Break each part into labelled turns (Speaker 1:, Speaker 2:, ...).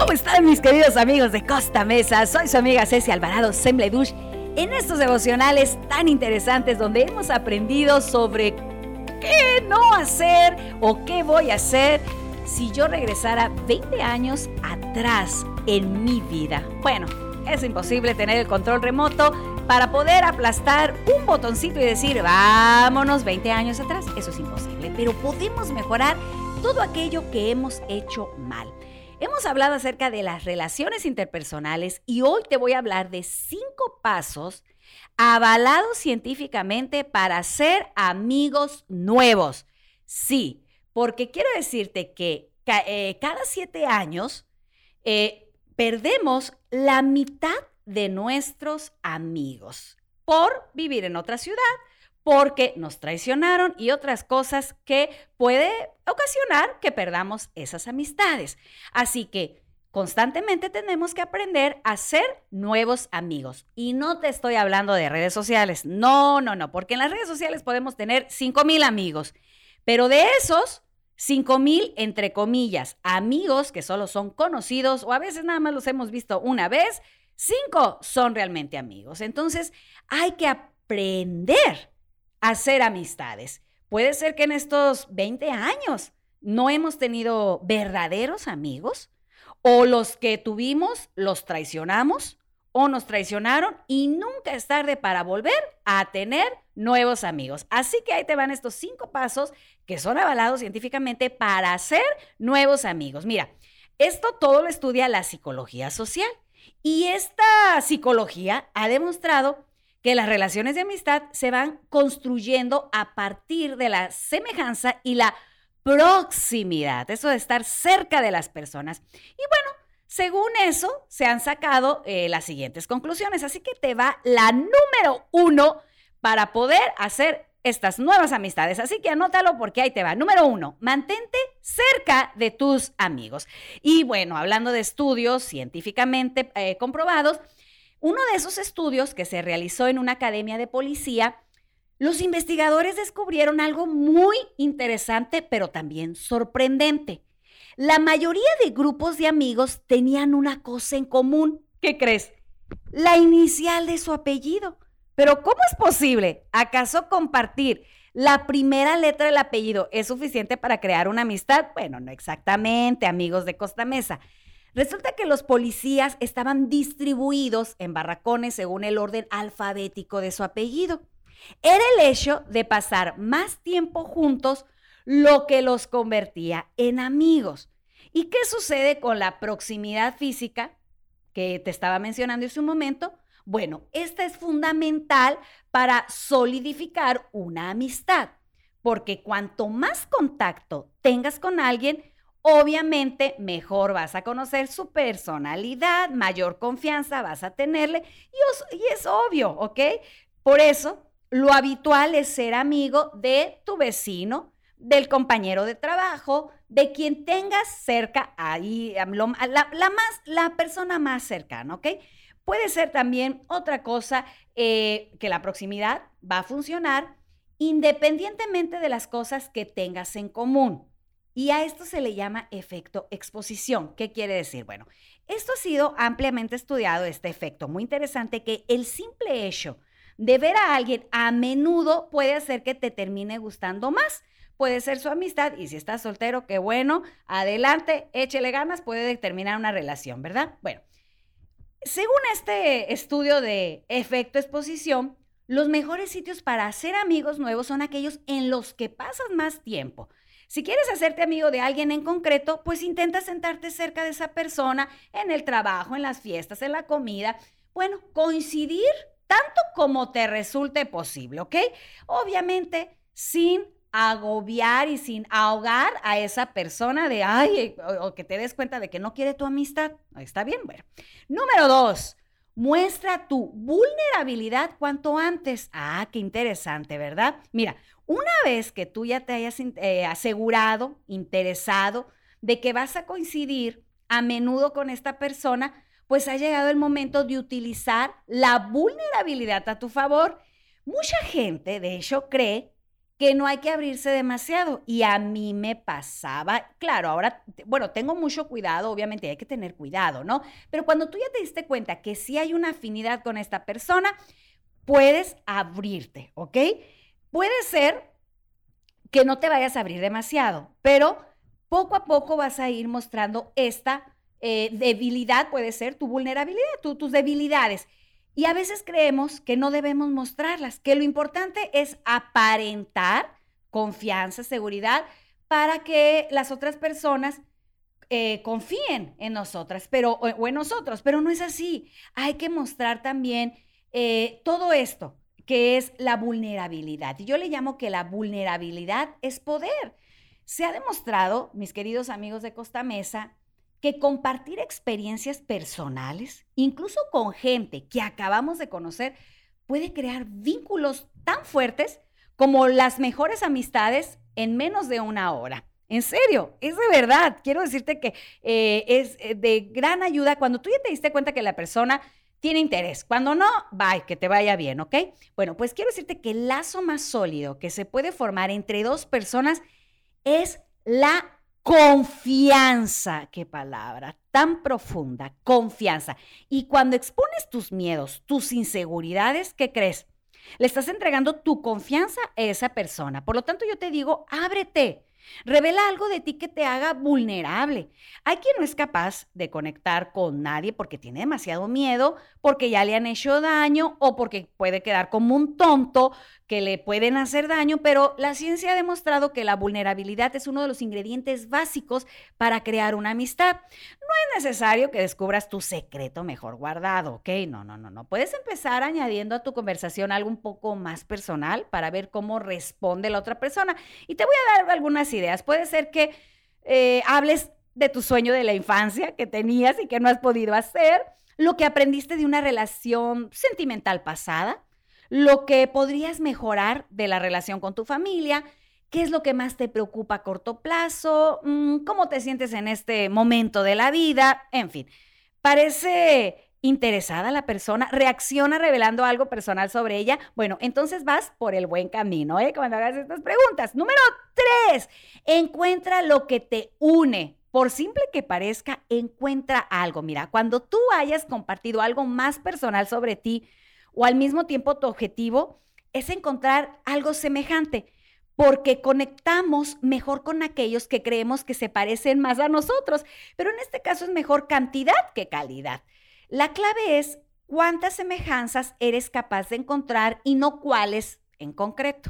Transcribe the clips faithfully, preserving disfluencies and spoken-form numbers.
Speaker 1: ¿Cómo están mis queridos amigos de Costa Mesa? Soy su amiga Ceci Alvarado Sembledush. En estos devocionales tan interesantes donde hemos aprendido sobre qué no hacer o qué voy a hacer si yo regresara veinte años atrás en mi vida. Bueno, es imposible tener el control remoto para poder aplastar un botoncito y decir vámonos veinte años atrás. Eso es imposible, pero podemos mejorar todo aquello que hemos hecho mal. Hemos hablado acerca de las relaciones interpersonales y hoy te voy a hablar de cinco pasos avalados científicamente para hacer amigos nuevos. Sí, porque quiero decirte que ca- eh, cada siete años eh, perdemos la mitad de nuestros amigos por vivir en otra ciudad, porque nos traicionaron y otras cosas que puede ocasionar que perdamos esas amistades. Así que constantemente tenemos que aprender a hacer nuevos amigos. Y no te estoy hablando de redes sociales. No, no, no, porque en las redes sociales podemos tener cinco mil amigos, pero de esos cinco mil, entre comillas, amigos que solo son conocidos o a veces nada más los hemos visto una vez, cinco son realmente amigos. Entonces hay que aprender hacer amistades. Puede ser que en estos veinte años no hemos tenido verdaderos amigos, o los que tuvimos los traicionamos o nos traicionaron y nunca es tarde para volver a tener nuevos amigos. Así que ahí te van estos cinco pasos que son avalados científicamente para hacer nuevos amigos. Mira, esto todo lo estudia la psicología social y esta psicología ha demostrado que las relaciones de amistad se van construyendo a partir de la semejanza y la proximidad, eso de estar cerca de las personas. Y bueno, según eso se han sacado eh, las siguientes conclusiones, así que te va la número uno para poder hacer estas nuevas amistades, así que anótalo porque ahí te va. Número uno, mantente cerca de tus amigos. Y bueno, hablando de estudios científicamente eh, comprobados, uno de esos estudios que se realizó en una academia de policía, los investigadores descubrieron algo muy interesante, pero también sorprendente. La mayoría de grupos de amigos tenían una cosa en común. ¿Qué crees? La inicial de su apellido. Pero ¿cómo es posible? ¿Acaso compartir la primera letra del apellido es suficiente para crear una amistad? Bueno, no exactamente, amigos de Costa Mesa. Resulta que los policías estaban distribuidos en barracones según el orden alfabético de su apellido. Era el hecho de pasar más tiempo juntos lo que los convertía en amigos. ¿Y qué sucede con la proximidad física que te estaba mencionando hace un momento? Bueno, esta es fundamental para solidificar una amistad, porque cuanto más contacto tengas con alguien, obviamente, mejor vas a conocer su personalidad, mayor confianza vas a tenerle y, os, y es obvio, ¿ok? Por eso, lo habitual es ser amigo de tu vecino, del compañero de trabajo, de quien tengas cerca, ahí, la, la, más, la persona más cercana, ¿ok? Puede ser también otra cosa eh, que la proximidad va a funcionar independientemente de las cosas que tengas en común. Y a esto se le llama efecto exposición. ¿Qué quiere decir? Bueno, esto ha sido ampliamente estudiado, este efecto muy interesante, que el simple hecho de ver a alguien a menudo puede hacer que te termine gustando más. Puede ser su amistad y si estás soltero, qué bueno, adelante, échele ganas, puede terminar una relación, ¿verdad? Bueno, según este estudio de efecto exposición, los mejores sitios para hacer amigos nuevos son aquellos en los que pasas más tiempo. Si quieres hacerte amigo de alguien en concreto, pues intenta sentarte cerca de esa persona en el trabajo, en las fiestas, en la comida. Bueno, coincidir tanto como te resulte posible, ¿ok? Obviamente, sin agobiar y sin ahogar a esa persona de, ay, o, o que te des cuenta de que no quiere tu amistad. Está bien, bueno. Número dos, muestra tu vulnerabilidad cuanto antes. Ah, qué interesante, ¿verdad? Mira, una vez que tú ya te hayas eh, asegurado, interesado, de que vas a coincidir a menudo con esta persona, pues ha llegado el momento de utilizar la vulnerabilidad a tu favor. Mucha gente, de hecho, cree que no hay que abrirse demasiado. Y a mí me pasaba, claro, ahora, bueno, tengo mucho cuidado, obviamente hay que tener cuidado, ¿no? Pero cuando tú ya te diste cuenta que sí hay una afinidad con esta persona, puedes abrirte, ¿ok? Puede ser que no te vayas a abrir demasiado, pero poco a poco vas a ir mostrando esta eh, debilidad, puede ser tu vulnerabilidad, tu, tus debilidades. Y a veces creemos que no debemos mostrarlas, que lo importante es aparentar confianza, seguridad, para que las otras personas eh, confíen en nosotras pero, o, o en nosotros, pero no es así. Hay que mostrar también eh, todo esto, que es la vulnerabilidad. Y yo le llamo que la vulnerabilidad es poder. Se ha demostrado, mis queridos amigos de Costa Mesa, que compartir experiencias personales, incluso con gente que acabamos de conocer, puede crear vínculos tan fuertes como las mejores amistades en menos de una hora. En serio, es de verdad. Quiero decirte que eh, es de gran ayuda cuando tú ya te diste cuenta que la persona tiene interés. Cuando no, bye, que te vaya bien, ¿ok? Bueno, pues quiero decirte que el lazo más sólido que se puede formar entre dos personas es la confianza. Qué palabra tan profunda, confianza. Y cuando expones tus miedos, tus inseguridades, ¿qué crees? Le estás entregando tu confianza a esa persona. Por lo tanto, yo te digo, ábrete. Revela algo de ti que te haga vulnerable. Hay quien no es capaz de conectar con nadie porque tiene demasiado miedo, porque ya le han hecho daño o porque puede quedar como un tonto, que le pueden hacer daño, pero la ciencia ha demostrado que la vulnerabilidad es uno de los ingredientes básicos para crear una amistad. No es necesario que descubras tu secreto mejor guardado, ¿ok? No, no, no, no. Puedes empezar añadiendo a tu conversación algo un poco más personal para ver cómo responde la otra persona. Y te voy a dar algunas ideas. Puede ser que eh, hables de tu sueño de la infancia que tenías y que no has podido hacer, lo que aprendiste de una relación sentimental pasada, lo que podrías mejorar de la relación con tu familia, qué es lo que más te preocupa a corto plazo, cómo te sientes en este momento de la vida, en fin. Parece interesada la persona, reacciona revelando algo personal sobre ella. Bueno, entonces vas por el buen camino, ¿eh? Cuando hagas estas preguntas. Número tres, encuentra lo que te une. Por simple que parezca, encuentra algo. Mira, cuando tú hayas compartido algo más personal sobre ti, o al mismo tiempo tu objetivo es encontrar algo semejante, porque conectamos mejor con aquellos que creemos que se parecen más a nosotros, pero en este caso es mejor cantidad que calidad. La clave es cuántas semejanzas eres capaz de encontrar y no cuáles en concreto.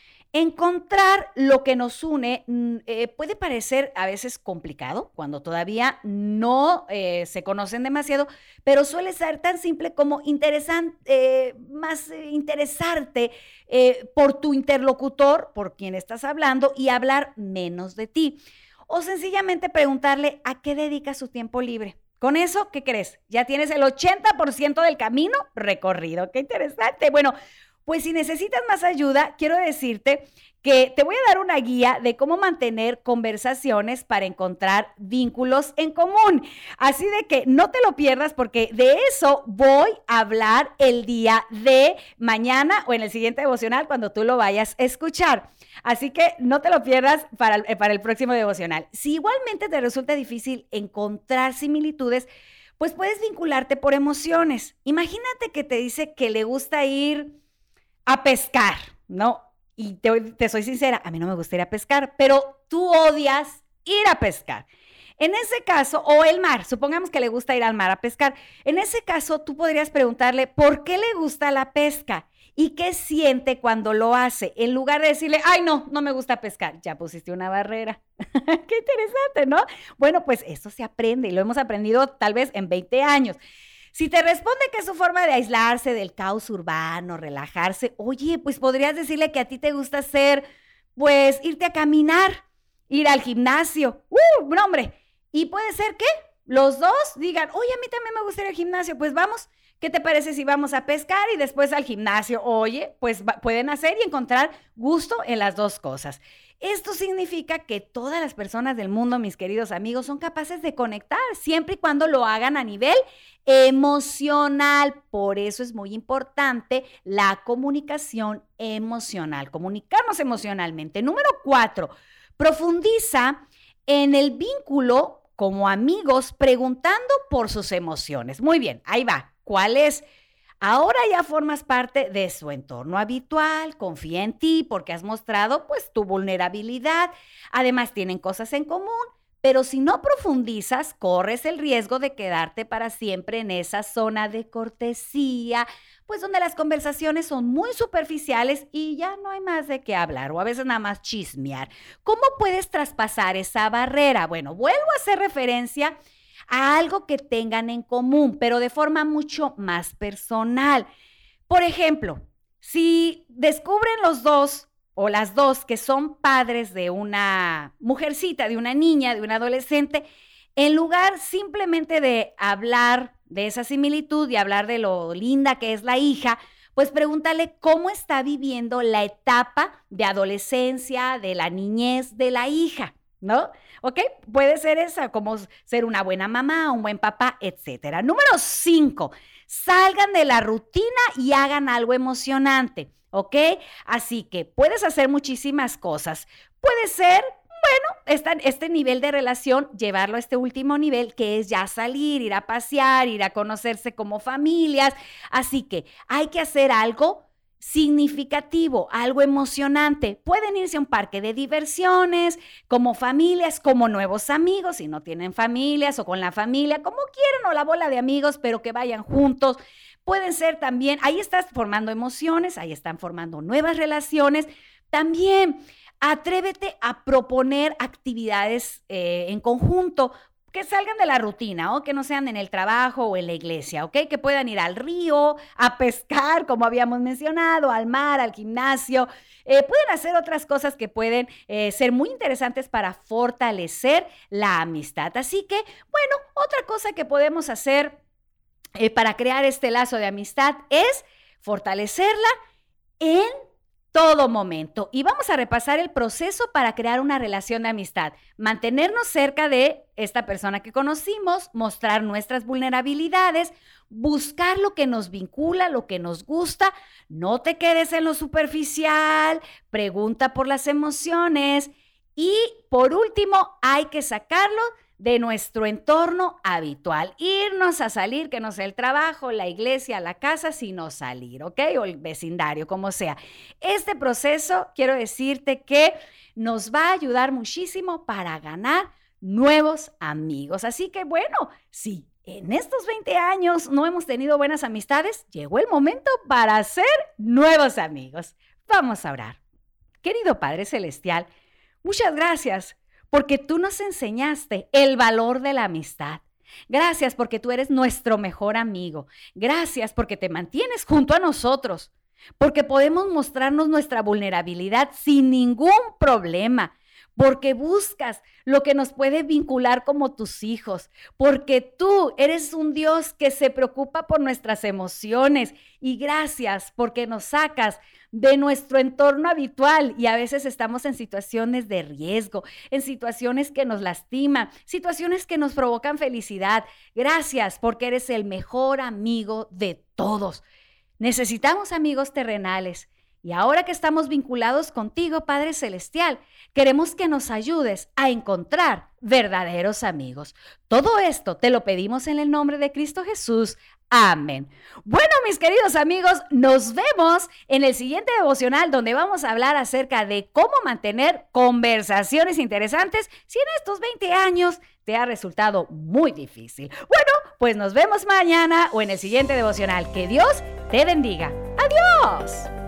Speaker 1: Encontrar lo que nos une eh, puede parecer a veces complicado cuando todavía no eh, se conocen demasiado, pero suele ser tan simple como interesante, eh, más eh, interesarte eh, por tu interlocutor, por quien estás hablando y hablar menos de ti. O sencillamente preguntarle a qué dedica su tiempo libre. Con eso, ¿qué crees? Ya tienes el ochenta por ciento del camino recorrido. ¡Qué interesante! Bueno, pues si necesitas más ayuda, quiero decirte que te voy a dar una guía de cómo mantener conversaciones para encontrar vínculos en común. Así de que no te lo pierdas porque de eso voy a hablar el día de mañana o en el siguiente devocional cuando tú lo vayas a escuchar. Así que no te lo pierdas para el, para el próximo devocional. Si igualmente te resulta difícil encontrar similitudes, pues puedes vincularte por emociones. Imagínate que te dice que le gusta ir a pescar, ¿no? Y te, te soy sincera, a mí no me gusta ir a pescar, pero tú odias ir a pescar. En ese caso, o el mar, supongamos que le gusta ir al mar a pescar. En ese caso, tú podrías preguntarle por qué le gusta la pesca y qué siente cuando lo hace, en lugar de decirle, ay, no, no me gusta pescar. Ya pusiste una barrera. Qué interesante, ¿no? Bueno, pues eso se aprende y lo hemos aprendido tal vez en veinte años. Si te responde que es su forma de aislarse del caos urbano, relajarse, oye, pues podrías decirle que a ti te gusta hacer, pues, irte a caminar, ir al gimnasio. ¡Uh, no, hombre! Y puede ser que los dos digan, oye, a mí también me gusta ir al gimnasio, pues vamos. ¿Qué te parece si vamos a pescar y después al gimnasio? Oye, pues va, pueden hacer y encontrar gusto en las dos cosas. Esto significa que todas las personas del mundo, mis queridos amigos, son capaces de conectar siempre y cuando lo hagan a nivel emocional. Por eso es muy importante la comunicación emocional, comunicarnos emocionalmente. Número cuatro, profundiza en el vínculo como amigos preguntando por sus emociones. Muy bien, ahí va. ¿Cuál es? Ahora ya formas parte de su entorno habitual, confía en ti porque has mostrado pues tu vulnerabilidad. Además tienen cosas en común, pero si no profundizas, corres el riesgo de quedarte para siempre en esa zona de cortesía, pues donde las conversaciones son muy superficiales y ya no hay más de qué hablar o a veces nada más chismear. ¿Cómo puedes traspasar esa barrera? Bueno, vuelvo a hacer referencia a algo que tengan en común, pero de forma mucho más personal. Por ejemplo, si descubren los dos o las dos que son padres de una mujercita, de una niña, de un adolescente, en lugar simplemente de hablar de esa similitud y hablar de lo linda que es la hija, pues pregúntale cómo está viviendo la etapa de adolescencia, de la niñez de la hija, ¿no? ¿Ok? Puede ser esa, como ser una buena mamá, un buen papá, etcétera. Número cinco, salgan de la rutina y hagan algo emocionante, ¿ok? Así que puedes hacer muchísimas cosas. Puede ser, bueno, esta, este nivel de relación, llevarlo a este último nivel, que es ya salir, ir a pasear, ir a conocerse como familias. Así que hay que hacer algo significativo, algo emocionante. Pueden irse a un parque de diversiones, como familias, como nuevos amigos, si no tienen familias o con la familia, como quieran, o la bola de amigos, pero que vayan juntos. Pueden ser también, ahí estás formando emociones, ahí están formando nuevas relaciones. También atrévete a proponer actividades eh, en conjunto, que salgan de la rutina, o que no sean en el trabajo o en la iglesia, ¿ok? Que puedan ir al río, a pescar, como habíamos mencionado, al mar, al gimnasio. Eh, pueden hacer otras cosas que pueden eh, ser muy interesantes para fortalecer la amistad. Así que, bueno, otra cosa que podemos hacer eh, para crear este lazo de amistad es fortalecerla en todo momento. Y vamos a repasar el proceso para crear una relación de amistad. Mantenernos cerca de esta persona que conocimos, mostrar nuestras vulnerabilidades, buscar lo que nos vincula, lo que nos gusta. No te quedes en lo superficial, pregunta por las emociones. Y por último, hay que sacarlo de nuestro entorno habitual. Irnos a salir, que no sea el trabajo, la iglesia, la casa, sino salir, ¿ok? O el vecindario, como sea. Este proceso, quiero decirte que nos va a ayudar muchísimo para ganar nuevos amigos. Así que, bueno, sí. En estos veinte años no hemos tenido buenas amistades, llegó el momento para hacer nuevos amigos. Vamos a orar. Querido Padre Celestial, muchas gracias porque tú nos enseñaste el valor de la amistad. Gracias porque tú eres nuestro mejor amigo. Gracias porque te mantienes junto a nosotros, porque podemos mostrarnos nuestra vulnerabilidad sin ningún problema, porque buscas lo que nos puede vincular como tus hijos, porque tú eres un Dios que se preocupa por nuestras emociones. Y gracias porque nos sacas de nuestro entorno habitual y a veces estamos en situaciones de riesgo, en situaciones que nos lastiman, situaciones que nos provocan felicidad. Gracias porque eres el mejor amigo de todos. Necesitamos amigos terrenales. Y ahora que estamos vinculados contigo, Padre Celestial, queremos que nos ayudes a encontrar verdaderos amigos. Todo esto te lo pedimos en el nombre de Cristo Jesús. Amén. Bueno, mis queridos amigos, nos vemos en el siguiente devocional donde vamos a hablar acerca de cómo mantener conversaciones interesantes si en estos veinte años te ha resultado muy difícil. Bueno, pues nos vemos mañana o en el siguiente devocional. Que Dios te bendiga. ¡Adiós!